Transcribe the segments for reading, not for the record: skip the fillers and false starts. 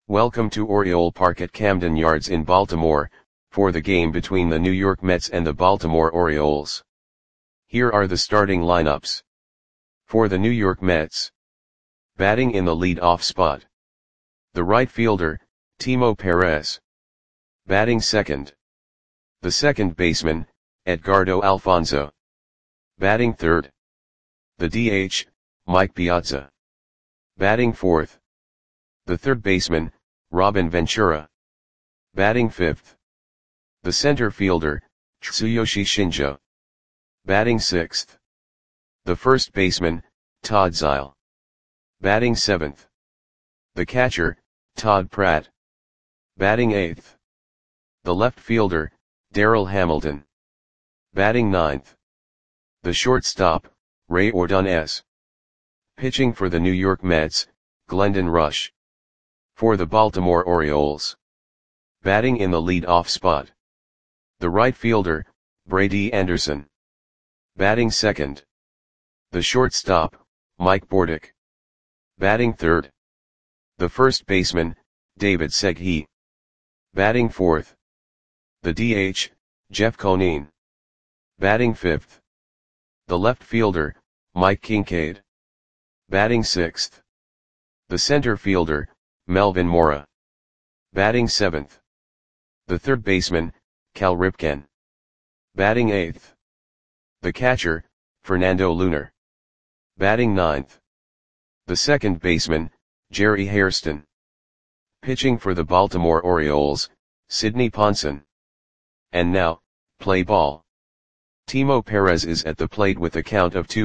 Welcome to Oriole Park at Camden Yards in Baltimore, for the game between the New York Mets and the Baltimore Orioles. Here are the starting lineups. For the New York Mets. Batting in the lead-off spot. The right fielder, Timo Perez. Batting second. The second baseman, Edgardo Alfonzo. Batting third. The DH, Mike Piazza. Batting fourth. The third baseman, Robin Ventura. Batting fifth. The center fielder, Tsuyoshi Shinjo. Batting sixth. The first baseman, Todd Zeile. Batting seventh. The catcher, Todd Pratt. Batting eighth. The left fielder, Darryl Hamilton. Batting ninth. The shortstop, Ray Ordonez. Pitching for the New York Mets, Glendon Rusch. For the Baltimore Orioles. Batting in the lead-off spot. The right fielder, Brady Anderson. Batting second. The shortstop, Mike Bordick. Batting third. The first baseman, David Segui. Batting fourth. The DH, Jeff Conine. Batting fifth. The left fielder, Mike Kincaid. Batting sixth. The center fielder, Melvin Mora. Batting seventh. The third baseman, Cal Ripken. Batting eighth. The catcher, Fernando Lunar. Batting ninth. The second baseman, Jerry Hairston. Pitching for the Baltimore Orioles, Sidney Ponson. And now, play ball. Timo Perez is at the plate with a count of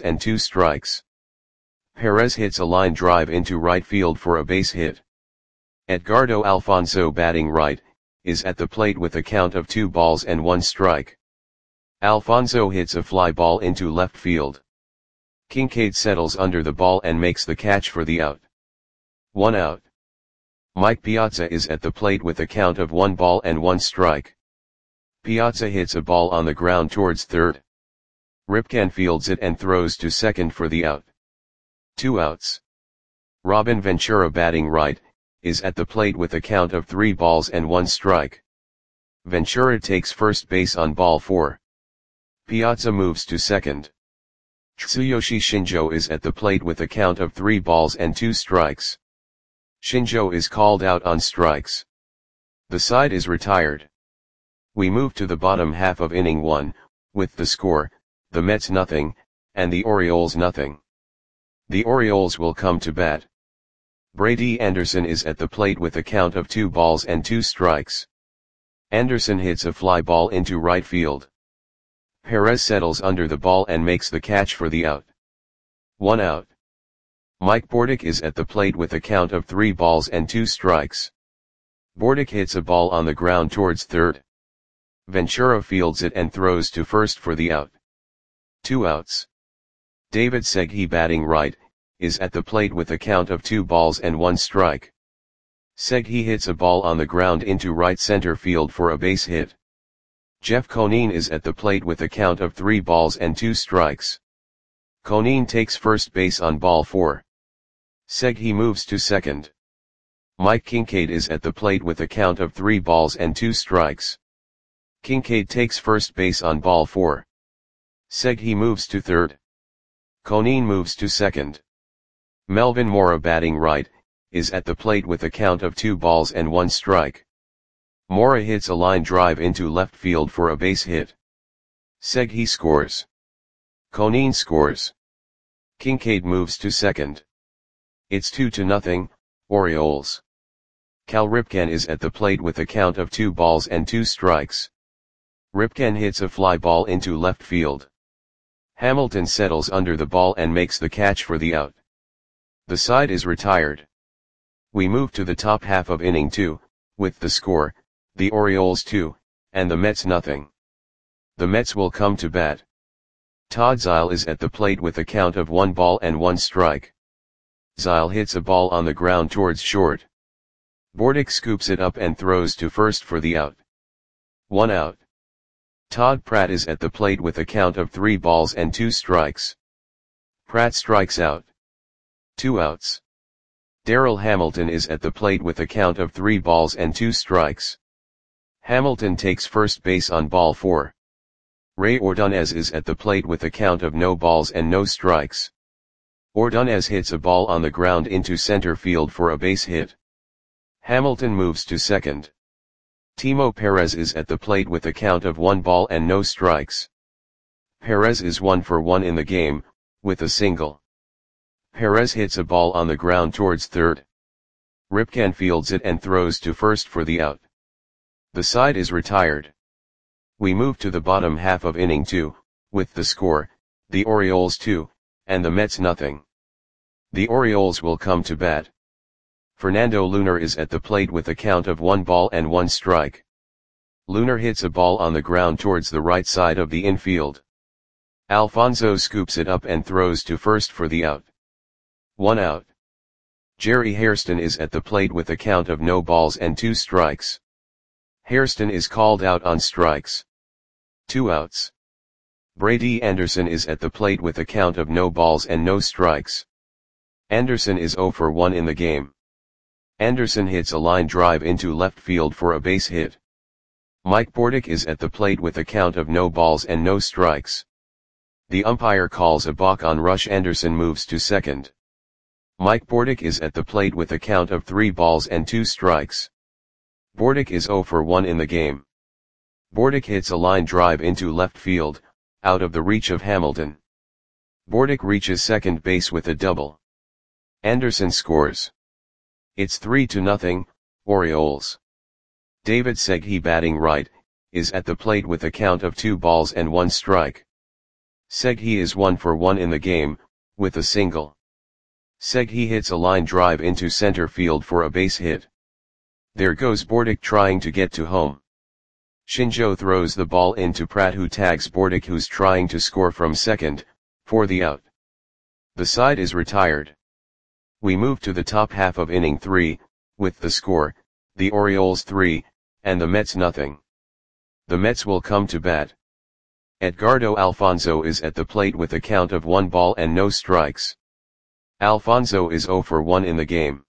2-2. Perez hits a line drive into right field for a base hit. Edgardo Alfonzo, batting right, is at the plate with a count of 2-1. Alfonzo hits a fly ball into left field. Kincaid settles under the ball and makes the catch for the out. 1 out. Mike Piazza is at the plate with a count of 1-1. Piazza hits a ball on the ground towards third. Ripken fields it and throws to second for the out. 2 outs. Robin Ventura, batting right, is at the plate with a count of 3-1. Ventura takes first base on ball 4. Piazza moves to second. Tsuyoshi Shinjo is at the plate with a count of 3-2. Shinjo is called out on strikes. The side is retired. We move to the bottom half of inning 1, with the score, the Mets nothing, and the Orioles nothing. The Orioles will come to bat. Brady Anderson is at the plate with a count of 2-2. Anderson hits a fly ball into right field. Perez settles under the ball and makes the catch for the out. 1 out. Mike Bordick is at the plate with a count of 3-2. Bordick hits a ball on the ground towards third. Ventura fields it and throws to first for the out. 2 outs. David Segui, batting right, is at the plate with a count of 2-1. Segui hits a ball on the ground into right center field for a base hit. Jeff Conine is at the plate with a count of 3-2. Conine takes first base on ball 4. Segui moves to second. Mike Kincaid is at the plate with a count of 3-2. Kincaid takes first base on ball 4. Segui moves to third. Conine moves to second. Melvin Mora, batting right, is at the plate with a count of 2-1. Mora hits a line drive into left field for a base hit. Segui scores. Conine scores. Kincaid moves to second. It's 2-0, Orioles. Cal Ripken is at the plate with a count of 2-2. Ripken hits a fly ball into left field. Hamilton settles under the ball and makes the catch for the out. The side is retired. We move to the top half of inning 2, with the score, the Orioles 2, and the Mets nothing. The Mets will come to bat. Todd Zeile is at the plate with a count of 1-1. Zeile hits a ball on the ground towards short. Bordick scoops it up and throws to first for the out. 1 out. Todd Pratt is at the plate with a count of 3-2. Pratt strikes out. 2 outs. Darrell Hamilton is at the plate with a count of 3 balls and 2 strikes. Hamilton takes first base on ball 4. Ray Ordonez is at the plate with a count of no balls and no strikes. Ordonez hits a ball on the ground into center field for a base hit. Hamilton moves to second. Timo Perez is at the plate with a count of 1 ball and no strikes. Perez is 1 for 1 in the game, with a single. Perez hits a ball on the ground towards third. Ripken fields it and throws to first for the out. The side is retired. We move to the bottom half of inning 2, with the score, the Orioles 2, and the Mets nothing. The Orioles will come to bat. Fernando Lunar is at the plate with a count of 1 ball and 1 strike. Lunar hits a ball on the ground towards the right side of the infield. Alfonso scoops it up and throws to first for the out. 1 out. Jerry Hairston is at the plate with a count of no balls and 2 strikes. Hairston is called out on strikes. 2 outs. Brady Anderson is at the plate with a count of no balls and no strikes. Anderson is 0 for 1 in the game. Anderson hits a line drive into left field for a base hit. Mike Bordick is at the plate with a count of no balls and no strikes. The umpire calls a balk on rush. Anderson moves to second. Mike Bordick is at the plate with a count of 3 balls and 2 strikes. Bordick is 0 for 1 in the game. Bordick hits a line drive into left field, out of the reach of Hamilton. Bordick reaches second base with a double. Anderson scores. It's 3-0, Orioles. David Segui, batting right, is at the plate with a count of 2 balls and 1 strike. Segui is 1 for 1 in the game, with a single. Segui hits a line drive into center field for a base hit. There goes Bordick trying to get to home. Shinjo throws the ball into Pratt, who tags Bordick, who's trying to score from second, for the out. The side is retired. We move to the top half of inning 3, with the score, the Orioles 3, and the Mets nothing. The Mets will come to bat. Edgardo Alfonso is at the plate with a count of 1 ball and no strikes. Alfonso is 0 for 1 in the game.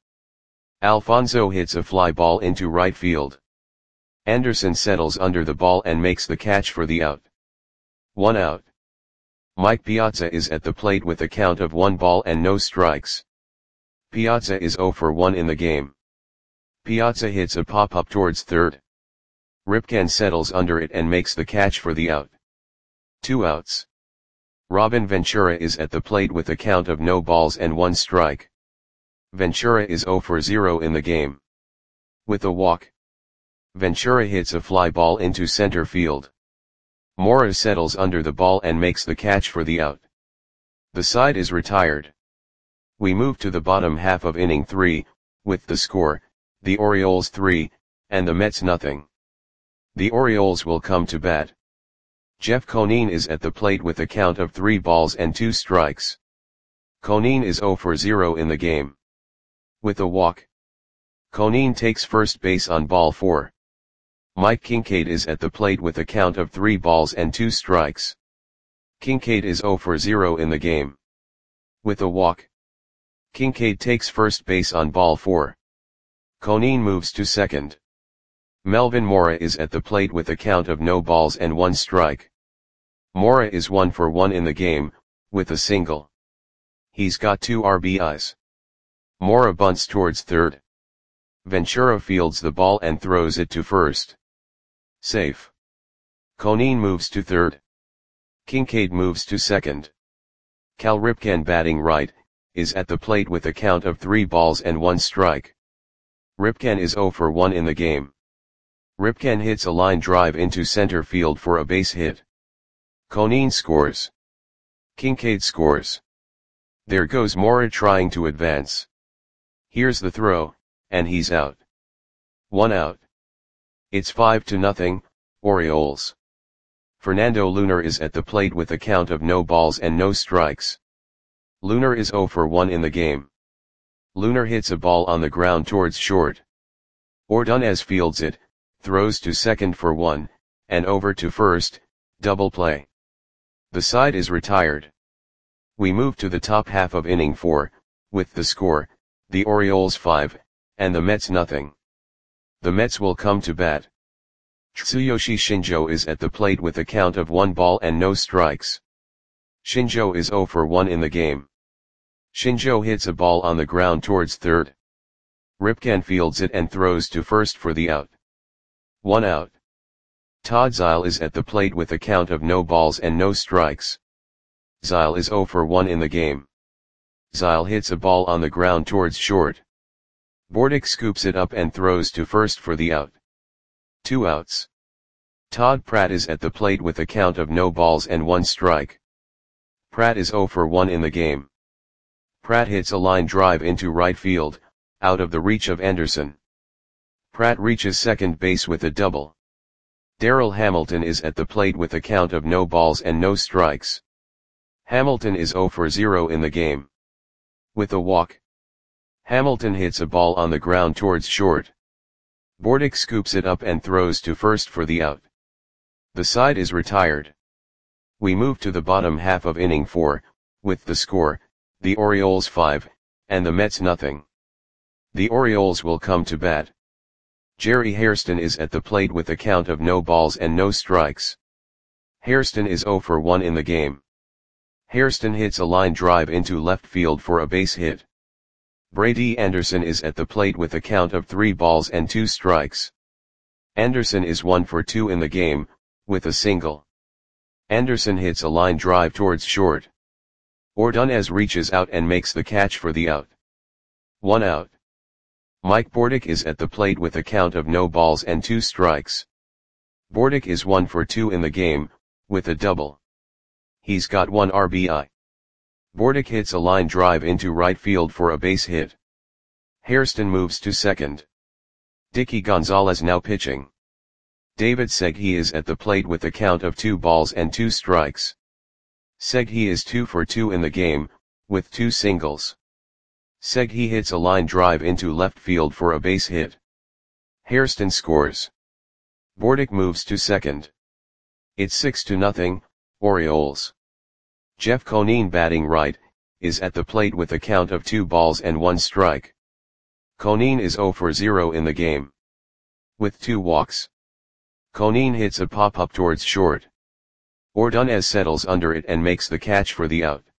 Alfonso hits a fly ball into right field. Anderson settles under the ball and makes the catch for the out. 1 out. Mike Piazza is at the plate with a count of 1 ball and no strikes. Piazza is 0 for 1 in the game. Piazza hits a pop-up towards third. Ripken settles under it and makes the catch for the out. 2 outs. Robin Ventura is at the plate with a count of no balls and 1 strike. Ventura is 0 for 0 in the game. With a walk. Ventura hits a fly ball into center field. Mora settles under the ball and makes the catch for the out. The side is retired. We move to the bottom half of inning 3, with the score, the Orioles 3, and the Mets nothing. The Orioles will come to bat. Jeff Conine is at the plate with a count of 3 balls and 2 strikes. Conine is 0 for 0 in the game. With a walk. Conine takes first base on ball 4. Mike Kincaid is at the plate with a count of 3 balls and 2 strikes. Kincaid is 0 for 0 in the game. With a walk. Kincaid takes first base on ball 4. Conine moves to second. Melvin Mora is at the plate with a count of no balls and 1 strike. Mora is 1 for 1 in the game, with a single. He's got 2 RBIs. Mora bunts towards third. Ventura fields the ball and throws it to first. Safe. Conine moves to third. Kincaid moves to second. Cal Ripken, batting right, is at the plate with a count of 3 balls and 1 strike. Ripken is 0 for 1 in the game. Ripken hits a line drive into center field for a base hit. Conine scores. Kincaid scores. There goes Mora trying to advance. Here's the throw, and he's out. 1 out. It's 5-0, Orioles. Fernando Lunar is at the plate with a count of no balls and no strikes. Lunar is 0 for 1 in the game. Lunar hits a ball on the ground towards short. Ordonez fields it, throws to second for 1, and over to first, double play. The side is retired. We move to the top half of inning 4, with the score, the Orioles 5, and the Mets nothing. The Mets will come to bat. Tsuyoshi Shinjo is at the plate with a count of 1 ball and no strikes. Shinjo is 0 for 1 in the game. Shinjo hits a ball on the ground towards third. Ripken fields it and throws to first for the out. 1 out. Todd Zeile is at the plate with a count of no balls and no strikes. Zeile is 0 for 1 in the game. Zeile hits a ball on the ground towards short. Bordick scoops it up and throws to first for the out. 2 outs. Todd Pratt is at the plate with a count of no balls and 1 strike. Pratt is 0 for 1 in the game. Pratt hits a line drive into right field, out of the reach of Anderson. Pratt reaches second base with a double. Darryl Hamilton is at the plate with a count of no balls and no strikes. Hamilton is 0 for 0 in the game. With a walk, Hamilton hits a ball on the ground towards short. Bordick scoops it up and throws to first for the out. The side is retired. We move to the bottom half of inning 4, with the score, the Orioles 5, and the Mets nothing. The Orioles will come to bat. Jerry Hairston is at the plate with a count of no balls and no strikes. Hairston is 0 for 1 in the game. Hairston hits a line drive into left field for a base hit. Brady Anderson is at the plate with a count of 3 balls and 2 strikes. Anderson is 1 for 2 in the game, with a single. Anderson hits a line drive towards short. Ordonez reaches out and makes the catch for the out. 1 out. Mike Bordick is at the plate with a count of no balls and 2 strikes. Bordick is 1 for 2 in the game, with a double. He's got 1 RBI. Bordick hits a line drive into right field for a base hit. Hairston moves to second. Dicky Gonzalez now pitching. David Segui is at the plate with a count of 2 balls and 2 strikes. Segui is 2 for 2 in the game, with 2 singles. Segui hits a line drive into left field for a base hit. Hairston scores. Bordick moves to second. It's 6-0, Orioles. Jeff Conine batting right, is at the plate with a count of 2 balls and 1 strike. Conine is 0 for 0 in the game. With 2 walks. Conine hits a pop-up towards short. Ordonez settles under it and makes the catch for the out.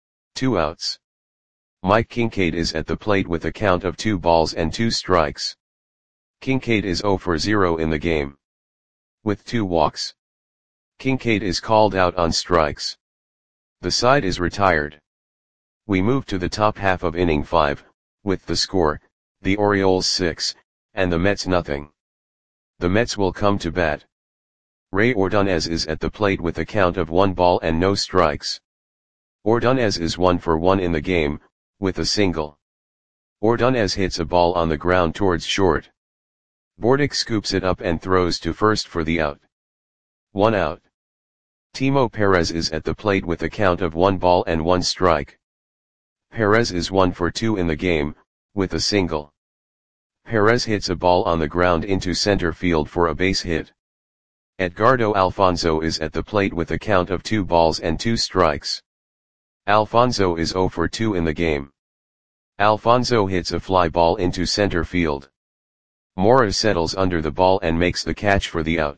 2 outs. Mike Kincaid is at the plate with a count of 2 balls and 2 strikes. Kincaid is 0 for 0 in the game. With 2 walks. Kincaid is called out on strikes. The side is retired. We move to the top half of inning 5, with the score, the Orioles 6, and the Mets nothing. The Mets will come to bat. Ray Ordonez is at the plate with a count of 1 ball and no strikes. Ordonez is 1 for 1 in the game, with a single. Ordonez hits a ball on the ground towards short. Bordick scoops it up and throws to first for the out. 1 out. Timo Perez is at the plate with a count of 1 ball and 1 strike. Perez is 1 for 2 in the game, with a single. Perez hits a ball on the ground into center field for a base hit. Edgardo Alfonzo is at the plate with a count of 2 balls and 2 strikes. Alfonzo is 0 for 2 in the game. Alfonzo hits a fly ball into center field. Mora settles under the ball and makes the catch for the out.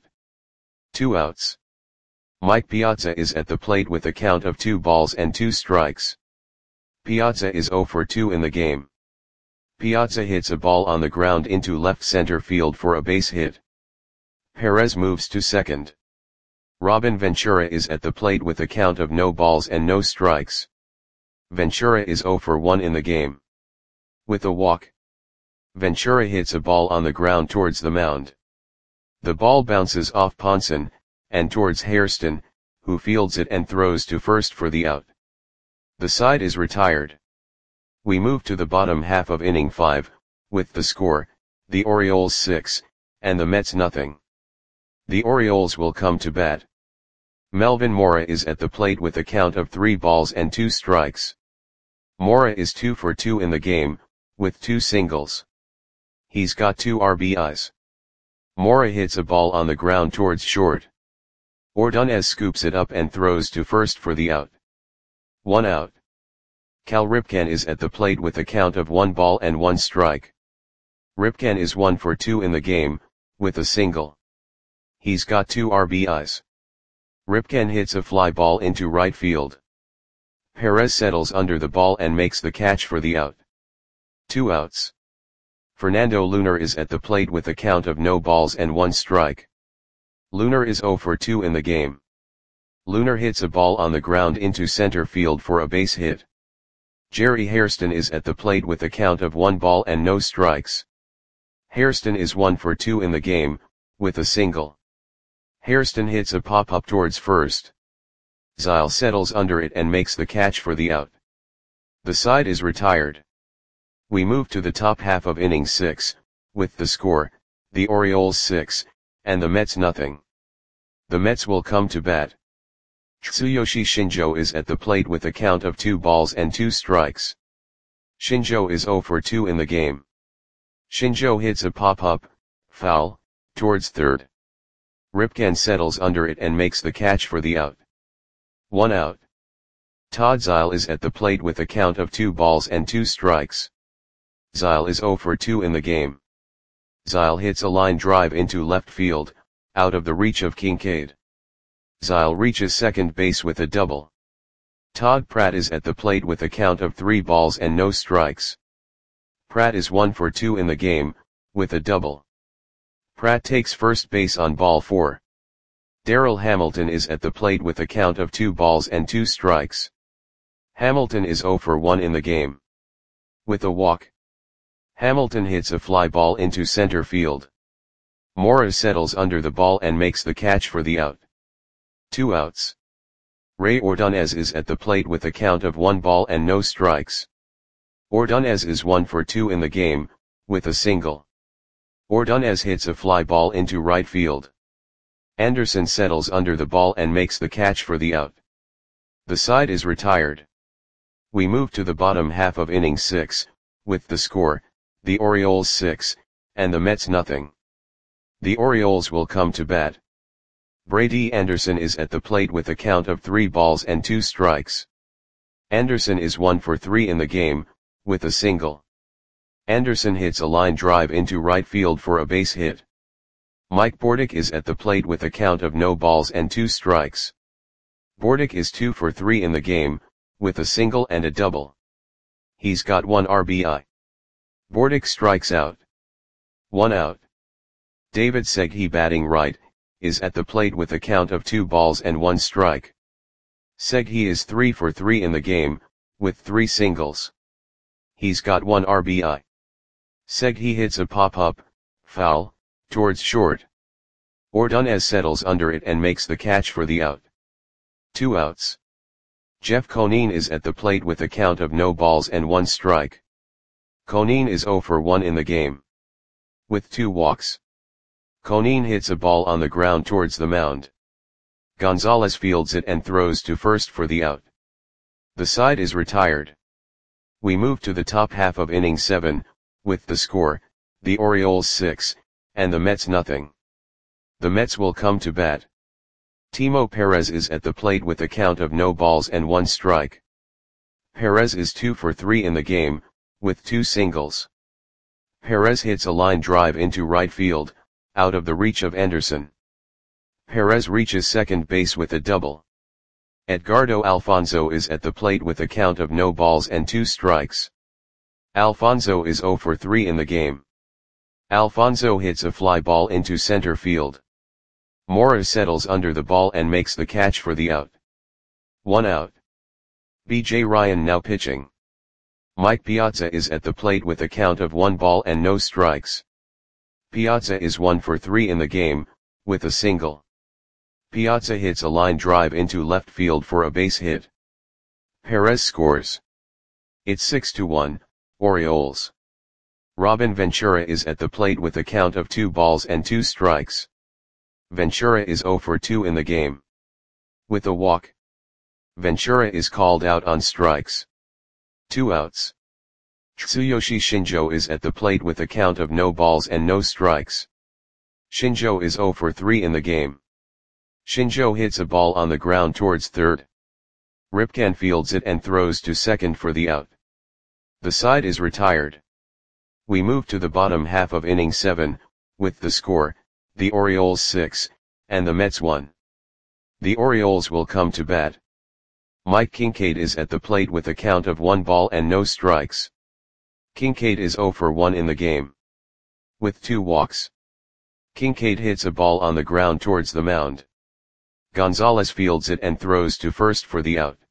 2 outs. Mike Piazza is at the plate with a count of 2 balls and 2 strikes. Piazza is 0 for 2 in the game. Piazza hits a ball on the ground into left center field for a base hit. Perez moves to second. Robin Ventura is at the plate with a count of no balls and no strikes. Ventura is 0 for 1 in the game. With a walk. Ventura hits a ball on the ground towards the mound. The ball bounces off Ponson, and towards Hairston, who fields it and throws to first for the out. The side is retired. We move to the bottom half of inning 5, with the score, the Orioles 6, and the Mets nothing. The Orioles will come to bat. Melvin Mora is at the plate with a count of 3 balls and 2 strikes. Mora is 2 for 2 in the game, with 2 singles. He's got 2 RBIs. Mora hits a ball on the ground towards short. Ordonez scoops it up and throws to first for the out. 1 out. Cal Ripken is at the plate with a count of 1 ball and 1 strike. Ripken is 1 for 2 in the game, with a single. He's got 2 RBIs. Ripken hits a fly ball into right field. Perez settles under the ball and makes the catch for the out. 2 outs. Fernando Lunar is at the plate with a count of no balls and 1 strike. Lunar is 0 for 2 in the game. Lunar hits a ball on the ground into center field for a base hit. Jerry Hairston is at the plate with a count of 1 ball and no strikes. Hairston is 1 for 2 in the game, with a single. Hairston hits a pop-up towards first. Zyle settles under it and makes the catch for the out. The side is retired. We move to the top half of inning 6, with the score, the Orioles 6, and the Mets nothing. The Mets will come to bat. Tsuyoshi Shinjo is at the plate with a count of 2 balls and 2 strikes. Shinjo is 0 for 2 in the game. Shinjo hits a pop-up, foul, towards third. Ripken settles under it and makes the catch for the out. 1 out. Todd Zyle is at the plate with a count of 2 balls and 2 strikes. Zyle is 0 for 2 in the game. Zyle hits a line drive into left field, out of the reach of Kincaid. Zyle reaches second base with a double. Todd Pratt is at the plate with a count of 3 balls and no strikes. Pratt is 1 for 2 in the game, with a double. Pratt takes first base on ball 4. Darrell Hamilton is at the plate with a count of 2 balls and 2 strikes. Hamilton is 0 for 1 in the game. With a walk. Hamilton hits a fly ball into center field. Mora settles under the ball and makes the catch for the out. 2 outs. Ray Ordonez is at the plate with a count of 1 ball and no strikes. Ordonez is 1 for 2 in the game, with a single. Ordonez hits a fly ball into right field. Anderson settles under the ball and makes the catch for the out. The side is retired. We move to the bottom half of inning 6, with the score, the Orioles 6, and the Mets nothing. The Orioles will come to bat. Brady Anderson is at the plate with a count of 3 balls and 2 strikes. Anderson is 1 for 3 in the game, with a single. Anderson hits a line drive into right field for a base hit. Mike Bordick is at the plate with a count of no balls and 2 strikes. Bordick is 2 for 3 in the game, with a single and a double. He's got 1 RBI. Bordick strikes out. 1 out. David Segui, batting right, is at the plate with a count of 2 balls and 1 strike. Segui is 3 for 3 in the game, with 3 singles. He's got 1 RBI. Segui hits a pop-up, foul, towards short. Ordonez settles under it and makes the catch for the out. 2 outs. Jeff Conine is at the plate with a count of no balls and 1 strike. Conine is 0 for 1 in the game. With 2 walks. Conine hits a ball on the ground towards the mound. Gonzalez fields it and throws to first for the out. The side is retired. We move to the top half of inning 7, with the score, the Orioles 6, and the Mets nothing. The Mets will come to bat. Timo Perez is at the plate with a count of no balls and 1 strike. Perez is 2 for 3 in the game, with 2 singles. Perez hits a line drive into right field, out of the reach of Anderson. Perez reaches second base with a double. Edgardo Alfonzo is at the plate with a count of no balls and 2 strikes. Alfonzo is 0 for 3 in the game. Alfonzo hits a fly ball into center field. Mora settles under the ball and makes the catch for the out. 1 out. B.J. Ryan now pitching. Mike Piazza is at the plate with a count of 1 ball and no strikes. Piazza is 1 for 3 in the game, with a single. Piazza hits a line drive into left field for a base hit. Perez scores. It's 6-1, Orioles. Robin Ventura is at the plate with a count of 2 balls and 2 strikes. Ventura is 0 for 2 in the game. With a walk. Ventura is called out on strikes. 2 outs. Tsuyoshi Shinjo is at the plate with a count of no balls and no strikes. Shinjo is 0 for 3 in the game. Shinjo hits a ball on the ground towards third. Ripken fields it and throws to second for the out. The side is retired. We move to the bottom half of inning 7, with the score, the Orioles 6, and the Mets 1. The Orioles will come to bat. Mike Kincaid is at the plate with a count of 1 ball and no strikes. Kincaid is 0 for 1 in the game, with 2 walks. Kincaid hits a ball on the ground towards the mound. Gonzalez fields it and throws to first for the out.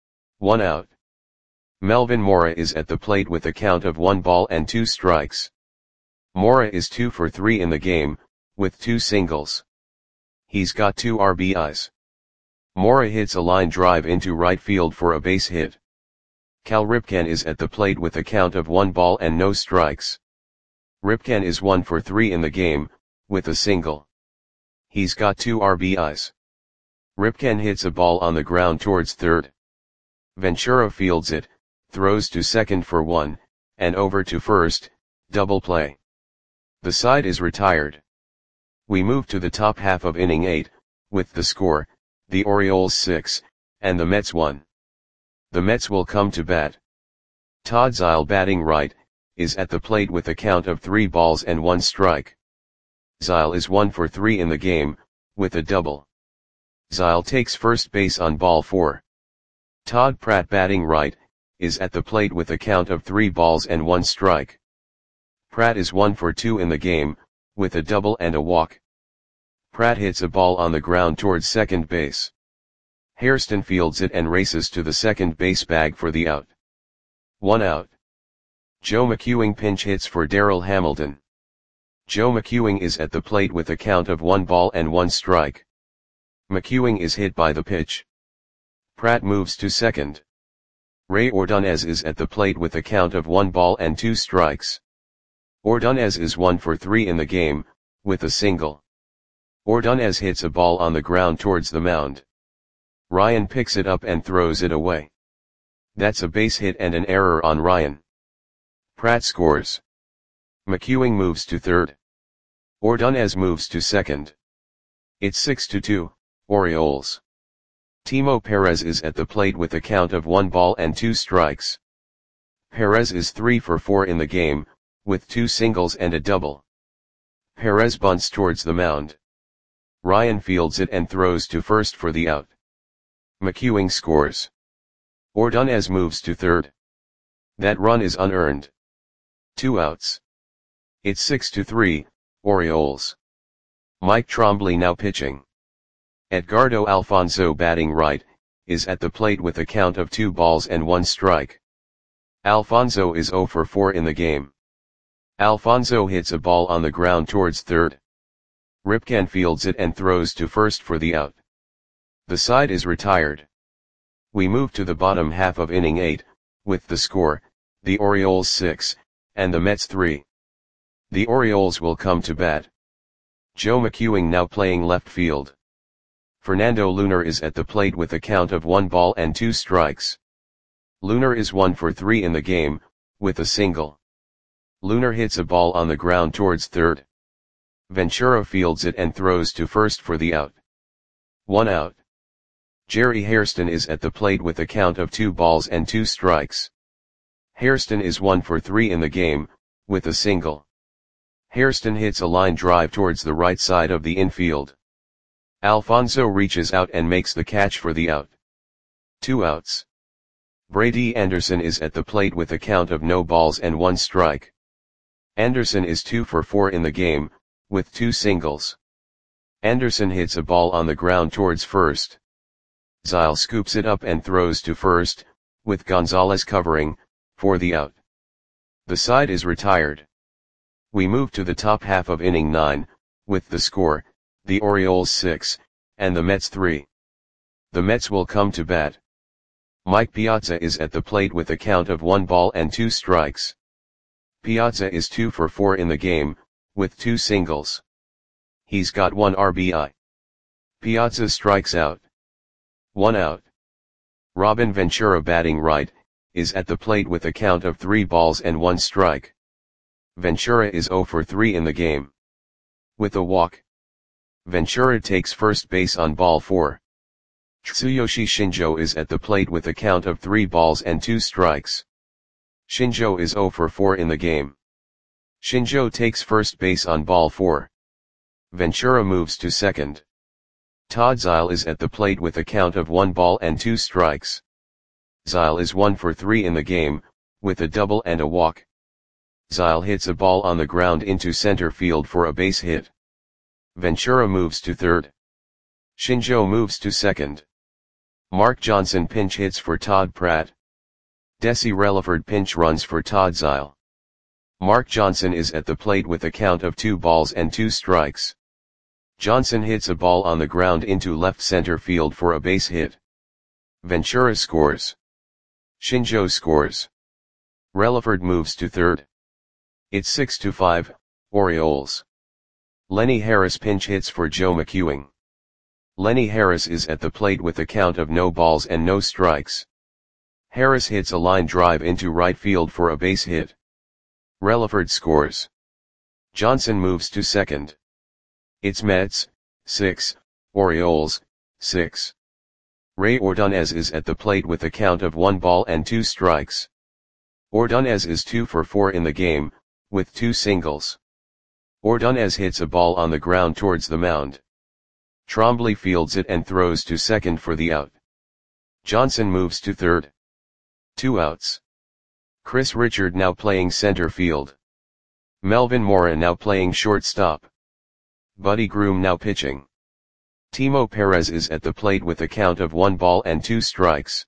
1 out. Melvin Mora is at the plate with a count of 1 ball and 2 strikes. Mora is 2 for 3 in the game, with 2 singles. He's got 2 RBIs. Mora hits a line drive into right field for a base hit. Cal Ripken is at the plate with a count of 1 ball and no strikes. Ripken is 1 for 3 in the game, with a single. He's got 2 RBIs. Ripken hits a ball on the ground towards third. Ventura fields it, throws to second for 1, and over to first, double play. The side is retired. We move to the top half of inning 8, with the score, the Orioles 6, and the Mets 1. The Mets will come to bat. Todd Zeile, batting right, is at the plate with a count of 3 balls and 1 strike. Zeile is 1 for 3 in the game, with a double. Zeile takes first base on ball 4. Todd Pratt, batting right, is at the plate with a count of 3 balls and 1 strike. Pratt is 1 for 2 in the game, with a double and a walk. Pratt hits a ball on the ground towards second base. Hairston fields it and races to the second base bag for the out. 1 out. Joe McEwing pinch hits for Darryl Hamilton. Joe McEwing is at the plate with a count of 1 ball and 1 strike. McEwing is hit by the pitch. Pratt moves to second. Ray Ordonez is at the plate with a count of 1 ball and 2 strikes. Ordonez is 1 for 3 in the game, with a single. Ordonez hits a ball on the ground towards the mound. Ryan picks it up and throws it away. That's a base hit and an error on Ryan. Pratt scores. McEwing moves to third. Ordonez moves to second. It's 6-2, Orioles. Timo Perez is at the plate with a count of 1 ball and 2 strikes. Perez is 3 for 4 in the game, with 2 singles and a double. Perez bunts towards the mound. Ryan fields it and throws to first for the out. McEwing scores. Ordonez moves to third. That run is unearned. 2 outs. It's 6-3, Orioles. Mike Trombley now pitching. Edgardo Alfonzo, batting right, is at the plate with a count of 2 balls and 1 strike. Alfonzo is 0 for 4 in the game. Alfonzo hits a ball on the ground towards third. Ripken fields it and throws to first for the out. The side is retired. We move to the bottom half of inning 8, with the score, the Orioles 6, and the Mets 3. The Orioles will come to bat. Joe McEwing now playing left field. Fernando Lunar is at the plate with a count of 1 ball and 2 strikes. Lunar is 1 for 3 in the game, with a single. Lunar hits a ball on the ground towards third. Ventura fields it and throws to first for the out. 1 out. Jerry Hairston is at the plate with a count of 2 balls and 2 strikes. Hairston is 1 for 3 in the game, with a single. Hairston hits a line drive towards the right side of the infield. Alfonzo reaches out and makes the catch for the out. 2 outs. Brady Anderson is at the plate with a count of no balls and 1 strike. Anderson is 2 for 4 in the game, with 2 singles. Anderson hits a ball on the ground towards first. Zeile scoops it up and throws to first, with Gonzalez covering, for the out. The side is retired. We move to the top half of inning 9, with the score, the Orioles 6, and the Mets 3. The Mets will come to bat. Mike Piazza is at the plate with a count of 1 ball and 2 strikes. Piazza is 2 for 4 in the game, with 2 singles. He's got 1 RBI. Piazza strikes out. 1 out. Robin Ventura, batting right, is at the plate with a count of 3 balls and 1 strike. Ventura is 0 for 3 in the game. With a walk. Ventura takes first base on ball 4. Tsuyoshi Shinjo is at the plate with a count of 3 balls and 2 strikes. Shinjo is 0 for 4 in the game. Shinjo takes first base on ball 4. Ventura moves to second. Todd Zile is at the plate with a count of 1 ball and 2 strikes. Zile is 1 for 3 in the game, with a double and a walk. Zile hits a ball on the ground into center field for a base hit. Ventura moves to third. Shinjo moves to second. Mark Johnson pinch hits for Todd Pratt. Desi Relaford pinch runs for Todd Zile. Mark Johnson is at the plate with a count of 2 balls and 2 strikes. Johnson hits a ball on the ground into left center field for a base hit. Ventura scores. Shinjo scores. Relaford moves to third. It's 6-5, Orioles. Lenny Harris pinch hits for Joe McEwing. Lenny Harris is at the plate with a count of no balls and no strikes. Harris hits a line drive into right field for a base hit. Relaford scores. Johnson moves to second. It's Mets, 6, Orioles, 6. Ray Ordonez is at the plate with a count of 1 ball and 2 strikes. Ordonez is 2 for 4 in the game, with 2 singles. Ordonez hits a ball on the ground towards the mound. Trombley fields it and throws to second for the out. Johnson moves to third. 2 outs. Chris Richard now playing center field. Melvin Mora now playing shortstop. Buddy Groom now pitching. Timo Perez is at the plate with a count of 1 ball and 2 strikes.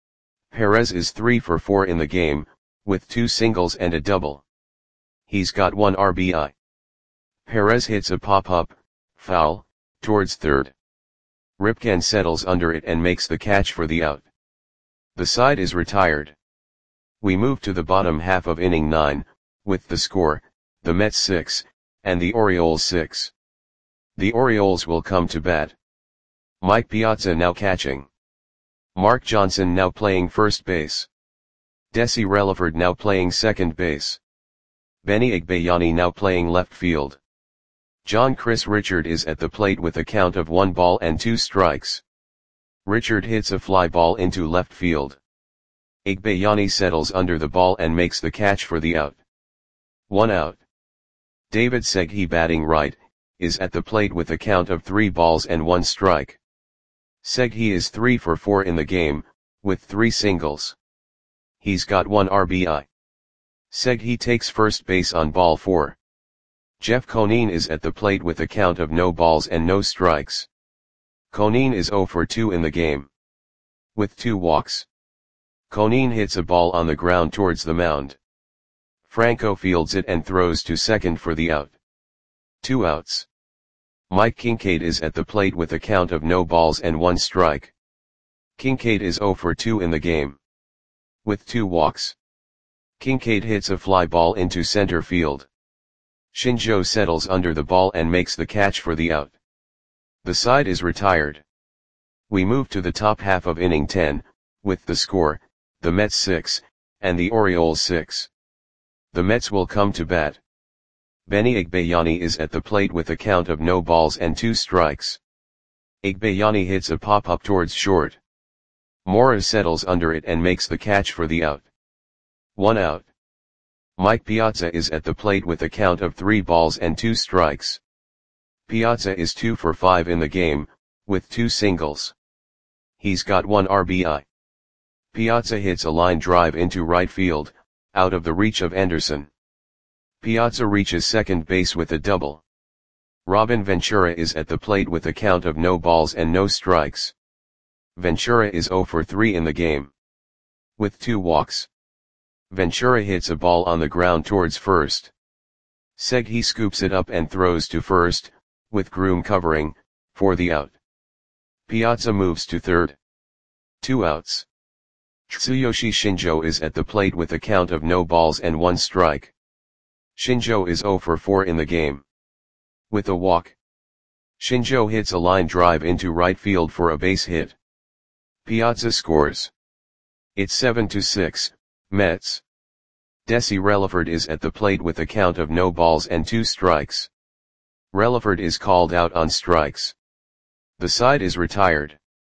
Perez is 3 for 4 in the game, with 2 singles and a double. He's got 1 RBI. Perez hits a pop-up, foul, towards third. Ripken settles under it and makes the catch for the out. The side is retired. We move to the bottom half of inning 9, with the score, the Mets 6, and the Orioles 6. The Orioles will come to bat. Mike Piazza now catching. Mark Johnson now playing first base. Desi Relaford now playing second base. Benny Igbayani now playing left field. Chris Richard is at the plate with a count of 1 ball and 2 strikes. Richard hits a fly ball into left field. Igbayani settles under the ball and makes the catch for the out. 1 out. David Seghi batting right, is at the plate with a count of 3 balls and 1 strike. Seghi is 3 for 4 in the game, with 3 singles. He's got 1 RBI. Seghi takes first base on ball 4. Jeff Conine is at the plate with a count of no balls and no strikes. Conine is 0 for 2 in the game. With 2 walks. Conine hits a ball on the ground towards the mound. Franco fields it and throws to second for the out. 2 outs. Mike Kincaid is at the plate with a count of no balls and 1 strike. Kincaid is 0 for 2 in the game. With 2 walks. Kincaid hits a fly ball into center field. Shinjo settles under the ball and makes the catch for the out. The side is retired. We move to the top half of inning 10, with the score, the Mets 6, and the Orioles 6. The Mets will come to bat. Benny Igbayani is at the plate with a count of no balls and 2 strikes. Igbayani hits a pop-up towards short. Mora settles under it and makes the catch for the out. 1 out. Mike Piazza is at the plate with a count of 3 balls and 2 strikes. Piazza is 2 for 5 in the game, with 2 singles. He's got 1 RBI. Piazza hits a line drive into right field, out of the reach of Anderson. Piazza reaches second base with a double. Robin Ventura is at the plate with a count of no balls and no strikes. Ventura is 0 for 3 in the game. With 2 walks. Ventura hits a ball on the ground towards first. Seghi scoops it up and throws to first, with Groom covering, for the out. Piazza moves to third. 2 outs. Tsuyoshi Shinjo is at the plate with a count of no balls and 1 strike. Shinjo is 0 for 4 in the game. With a walk. Shinjo hits a line drive into right field for a base hit. Piazza scores. It's 7-6, Mets. Desi Relaford is at the plate with a count of no balls and 2 strikes. Relaford is called out on strikes. The side is retired.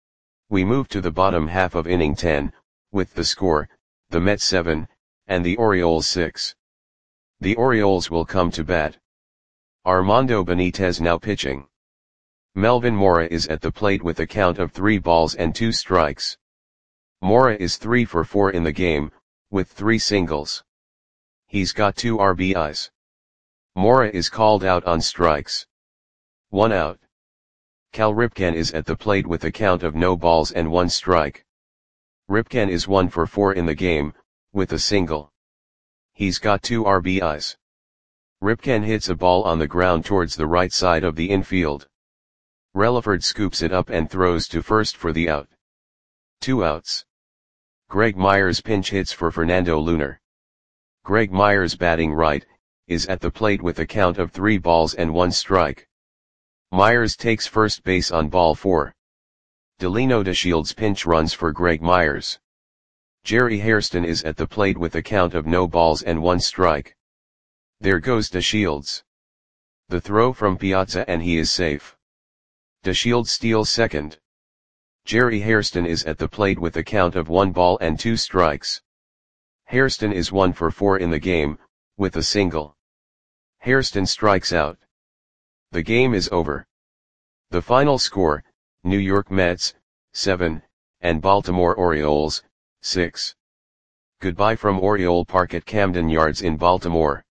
We move to the bottom half of inning 10, with the score, the Mets 7, and the Orioles 6. The Orioles will come to bat. Armando Benitez now pitching. Melvin Mora is at the plate with a count of 3 balls and 2 strikes. Mora is 3 for 4 in the game, with 3 singles. He's got 2 RBIs. Mora is called out on strikes. 1 out. Cal Ripken is at the plate with a count of no balls and 1 strike. Ripken is 1 for 4 in the game, with a single. He's got 2 RBIs. Ripken hits a ball on the ground towards the right side of the infield. Relaford scoops it up and throws to first for the out. 2 outs. Greg Myers pinch hits for Fernando Lunar. Greg Myers, batting right, is at the plate with a count of 3 balls and 1 strike. Myers takes first base on ball 4. Delino DeShields pinch runs for Greg Myers. Jerry Hairston is at the plate with a count of no balls and 1 strike. There goes DeShields. The throw from Piazza and he is safe. DeShields steals second. Jerry Hairston is at the plate with a count of 1 ball and 2 strikes. Hairston is 1 for 4 in the game, with a single. Hairston strikes out. The game is over. The final score, New York Mets, 7, and Baltimore Orioles, 6. Goodbye from Oriole Park at Camden Yards in Baltimore.